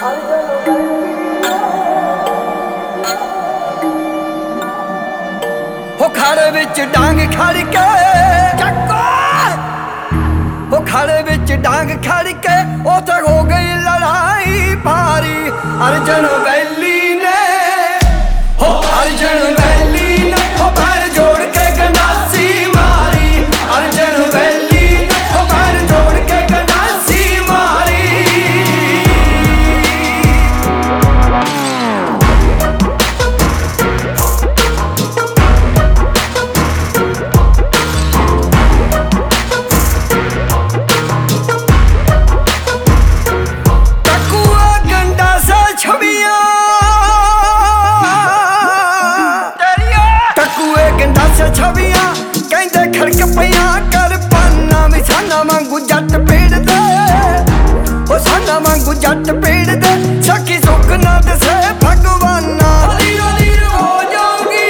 हो खाड़े विच डांग खड़ के हो खाड़े विच डांग खड़ के उते हो गई लड़ाई भारी। अर्जन वैली ने हो अर्जन वैली ने हो पैर जोड़ के गंडासी मारी। अर्जन वैली ने हो पैर जोड़ के गंडासी मारी। छवियां कहंदे खड़क पियां कर पाना भी साना वांगू जट पेड़ दे ओ साना वांगू जट पेड़ दे सखी सुख ना दसे भगवाना। लीरो लीरो हो जाऊंगी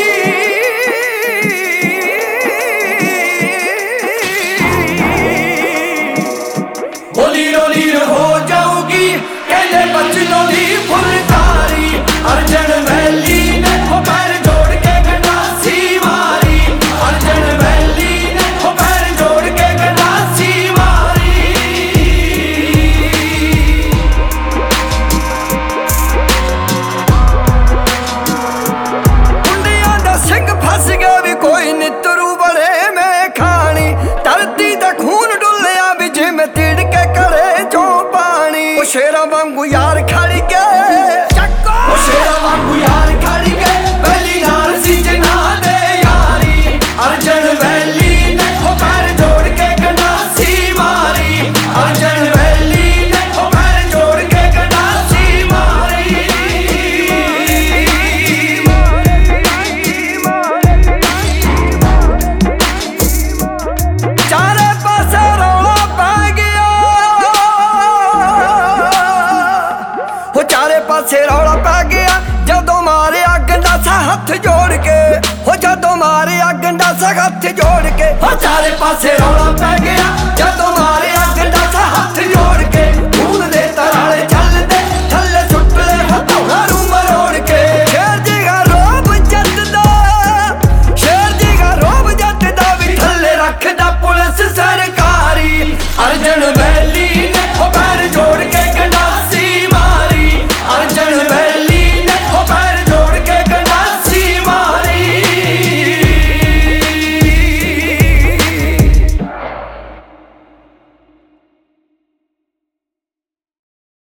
ओ लीरो लीरो हो जाऊंगी कहंदे बचनों दी फुलकारी। अर्जन वैली ने हो पैर जोड़ के गंडासी मारी। अर्जन वैली ने हो पैर जोड़ के गंडासी मारी। कुंडियां दा सिंह फस गया भी कोई नितरू बड़े में खानी। धरती दा खून डुलिया भी जिमें तिड़के करे जो पानी। ओ शेरा वांगू यार खड़ गए ओ शेरा वांगू यार खड़ गए वैली नाल सीज ना दे यारी। अर्जन वैली ने हो पैर जोड़ के गंडासी मारी। अर्जन वैली ने हो पैर जोड़ के गंडासी मारी। चारे पासे रौला पै गया हो चारे पासे रौला पै गया जदों मारिया गंडासा हथ जोड़ के हो जदों मारिया गंडासा हथ जोड़ के हो चारे पासे